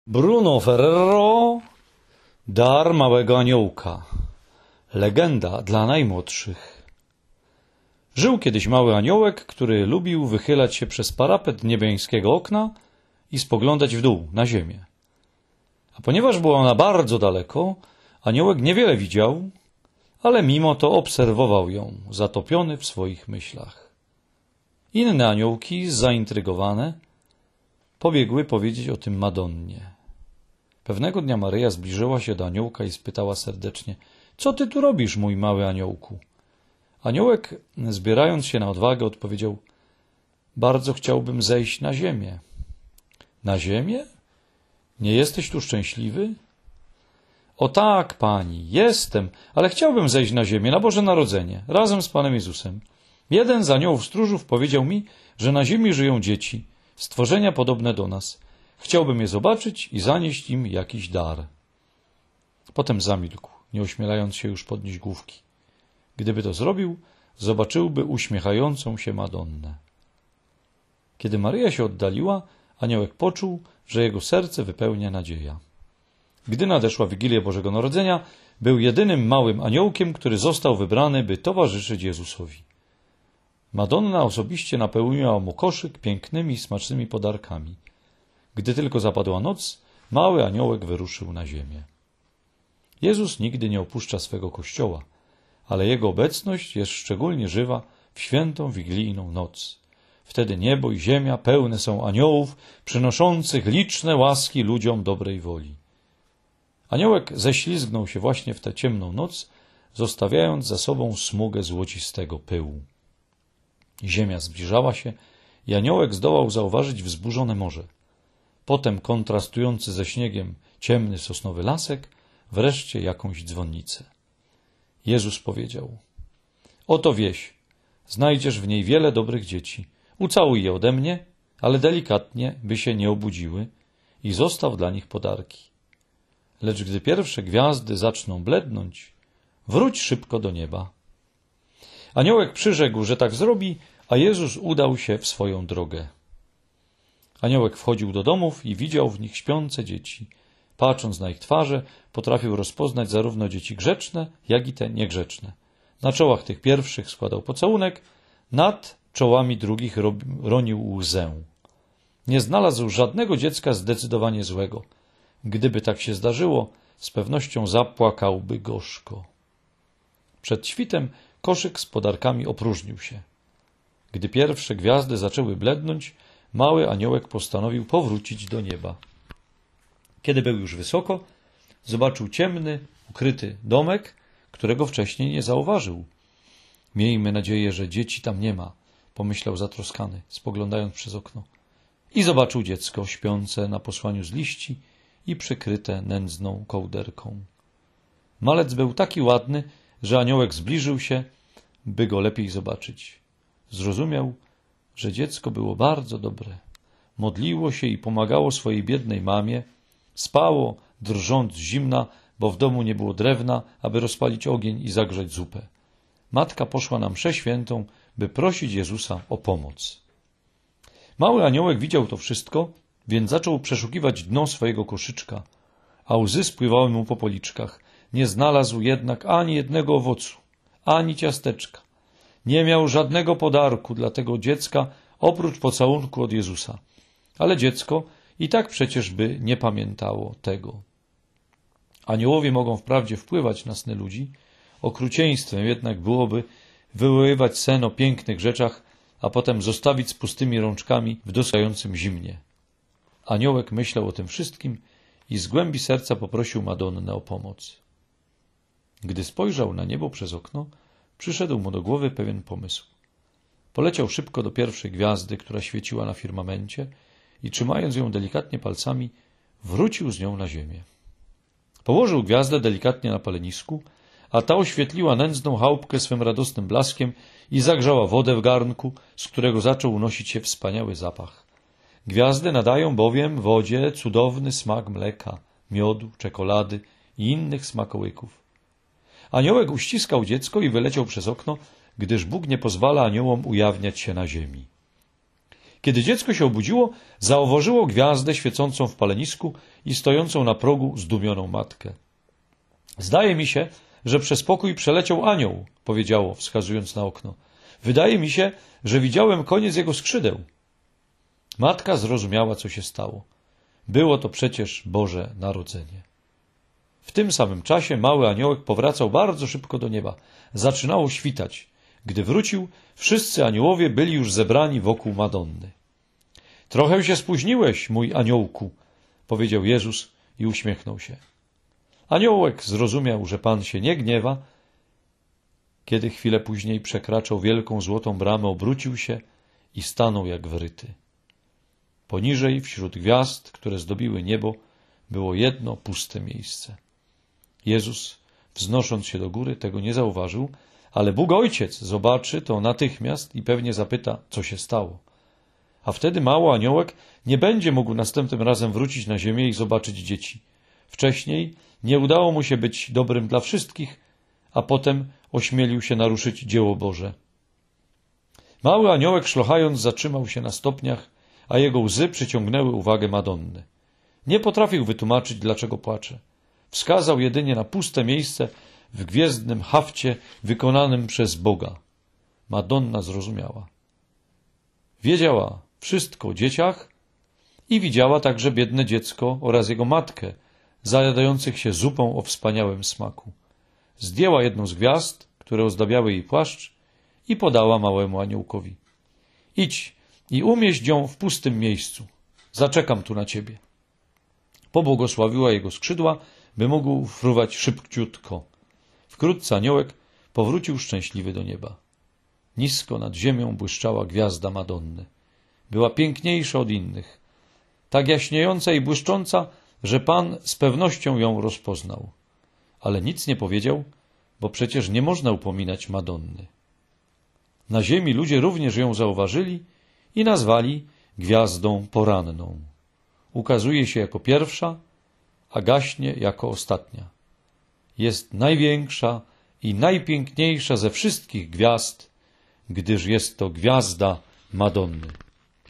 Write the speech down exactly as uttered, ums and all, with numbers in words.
Bruno Ferrero, Dar małego aniołka. Legenda dla najmłodszych. Żył kiedyś mały aniołek, który lubił wychylać się przez parapet niebiańskiego okna i spoglądać w dół, na ziemię. A ponieważ była ona bardzo daleko, aniołek niewiele widział, ale mimo to obserwował ją, zatopiony w swoich myślach. Inne aniołki, zaintrygowane, pobiegły powiedzieć o tym Madonnie. Pewnego dnia Maryja zbliżyła się do aniołka i spytała serdecznie: „Co ty tu robisz, mój mały aniołku?” Aniołek, zbierając się na odwagę, odpowiedział: „Bardzo chciałbym zejść na ziemię”. „Na ziemię? Nie jesteś tu szczęśliwy?” „O tak, pani, jestem, ale chciałbym zejść na ziemię na Boże Narodzenie, razem z Panem Jezusem. Jeden z aniołów stróżów powiedział mi, że na ziemi żyją dzieci, stworzenia podobne do nas. Chciałbym je zobaczyć i zanieść im jakiś dar”. Potem zamilkł, nie ośmielając się już podnieść główki. Gdyby to zrobił, zobaczyłby uśmiechającą się Madonnę. Kiedy Maryja się oddaliła, aniołek poczuł, że jego serce wypełnia nadzieja. Gdy nadeszła Wigilia Bożego Narodzenia, był jedynym małym aniołkiem, który został wybrany, by towarzyszyć Jezusowi. Madonna osobiście napełniła mu koszyk pięknymi i smacznymi podarkami. Gdy tylko zapadła noc, mały aniołek wyruszył na ziemię. Jezus nigdy nie opuszcza swego kościoła, ale jego obecność jest szczególnie żywa w świętą wigilijną noc. Wtedy niebo i ziemia pełne są aniołów przynoszących liczne łaski ludziom dobrej woli. Aniołek ześlizgnął się właśnie w tę ciemną noc, zostawiając za sobą smugę złocistego pyłu. Ziemia zbliżała się i aniołek zdołał zauważyć wzburzone morze. Potem kontrastujący ze śniegiem ciemny sosnowy lasek, wreszcie jakąś dzwonnicę. Jezus powiedział: „Oto wieś, znajdziesz w niej wiele dobrych dzieci. Ucałuj je ode mnie, ale delikatnie, by się nie obudziły, i zostaw dla nich podarki. Lecz gdy pierwsze gwiazdy zaczną blednąć, wróć szybko do nieba”. Aniołek przyrzekł, że tak zrobi, a Jezus udał się w swoją drogę. Aniołek wchodził do domów i widział w nich śpiące dzieci. Patrząc na ich twarze, potrafił rozpoznać zarówno dzieci grzeczne, jak i te niegrzeczne. Na czołach tych pierwszych składał pocałunek, nad czołami drugich ronił łzę. Nie znalazł żadnego dziecka zdecydowanie złego. Gdyby tak się zdarzyło, z pewnością zapłakałby gorzko. Przed świtem koszyk z podarkami opróżnił się. Gdy pierwsze gwiazdy zaczęły blednąć, mały aniołek postanowił powrócić do nieba. Kiedy był już wysoko, zobaczył ciemny, ukryty domek, którego wcześniej nie zauważył. „Miejmy nadzieję, że dzieci tam nie ma”, pomyślał zatroskany, spoglądając przez okno. I zobaczył dziecko śpiące na posłaniu z liści i przykryte nędzną kołderką. Malec był taki ładny, że aniołek zbliżył się, by go lepiej zobaczyć. Zrozumiał, że dziecko było bardzo dobre. Modliło się i pomagało swojej biednej mamie, spało, drżąc z zimna, bo w domu nie było drewna, aby rozpalić ogień i zagrzać zupę. Matka poszła na mszę świętą, by prosić Jezusa o pomoc. Mały aniołek widział to wszystko, więc zaczął przeszukiwać dno swojego koszyczka, a łzy spływały mu po policzkach. Nie znalazł jednak ani jednego owocu, ani ciasteczka. Nie miał żadnego podarku dla tego dziecka, oprócz pocałunku od Jezusa. Ale dziecko i tak przecież by nie pamiętało tego. Aniołowie mogą wprawdzie wpływać na sny ludzi, okrucieństwem jednak byłoby wywoływać sen o pięknych rzeczach, a potem zostawić z pustymi rączkami w dostającym zimnie. Aniołek myślał o tym wszystkim i z głębi serca poprosił Madonnę o pomoc. Gdy spojrzał na niebo przez okno, przyszedł mu do głowy pewien pomysł. Poleciał szybko do pierwszej gwiazdy, która świeciła na firmamencie, i trzymając ją delikatnie palcami, wrócił z nią na ziemię. Położył gwiazdę delikatnie na palenisku, a ta oświetliła nędzną chałupkę swym radosnym blaskiem i zagrzała wodę w garnku, z którego zaczął unosić się wspaniały zapach. Gwiazdy nadają bowiem wodzie cudowny smak mleka, miodu, czekolady i innych smakołyków. Aniołek uściskał dziecko i wyleciał przez okno, gdyż Bóg nie pozwala aniołom ujawniać się na ziemi. Kiedy dziecko się obudziło, zauważyło gwiazdę świecącą w palenisku i stojącą na progu zdumioną matkę. Zdaje mi się, że przez pokój przeleciał anioł, powiedziało, wskazując na okno. Wydaje mi się, że widziałem koniec jego skrzydeł. Matka zrozumiała, co się stało. Było to przecież Boże Narodzenie. W tym samym czasie mały aniołek powracał bardzo szybko do nieba. Zaczynało świtać. Gdy wrócił, wszyscy aniołowie byli już zebrani wokół Madonny. Trochę się spóźniłeś, mój aniołku, powiedział Jezus i uśmiechnął się. Aniołek zrozumiał, że Pan się nie gniewa. Kiedy chwilę później przekraczał wielką złotą bramę, obrócił się i stanął jak wryty. Poniżej, wśród gwiazd, które zdobiły niebo, było jedno puste miejsce. Jezus, wznosząc się do góry, tego nie zauważył, ale Bóg Ojciec zobaczy to natychmiast i pewnie zapyta, co się stało. A wtedy mały aniołek nie będzie mógł następnym razem wrócić na ziemię i zobaczyć dzieci. Wcześniej nie udało mu się być dobrym dla wszystkich, a potem ośmielił się naruszyć dzieło Boże. Mały aniołek, szlochając, zatrzymał się na stopniach, a jego łzy przyciągnęły uwagę Madonny. Nie potrafił wytłumaczyć, dlaczego płacze. Wskazał jedynie na puste miejsce w gwiezdnym hafcie wykonanym przez Boga. Madonna zrozumiała. Wiedziała wszystko o dzieciach i widziała także biedne dziecko oraz jego matkę, zajadających się zupą o wspaniałym smaku. Zdjęła jedną z gwiazd, które ozdabiały jej płaszcz, i podała małemu aniołkowi. Idź i umieść ją w pustym miejscu. Zaczekam tu na ciebie. Pobłogosławiła jego skrzydła, by mógł fruwać szybciutko. Wkrótce aniołek powrócił szczęśliwy do nieba. Nisko nad ziemią błyszczała gwiazda Madonny. Była piękniejsza od innych, tak jaśniejąca i błyszcząca, że Pan z pewnością ją rozpoznał. Ale nic nie powiedział, bo przecież nie można upominać Madonny. Na ziemi ludzie również ją zauważyli i nazwali gwiazdą poranną. Ukazuje się jako pierwsza, a gaśnie jako ostatnia. Jest największa i najpiękniejsza ze wszystkich gwiazd, gdyż jest to gwiazda Madonny.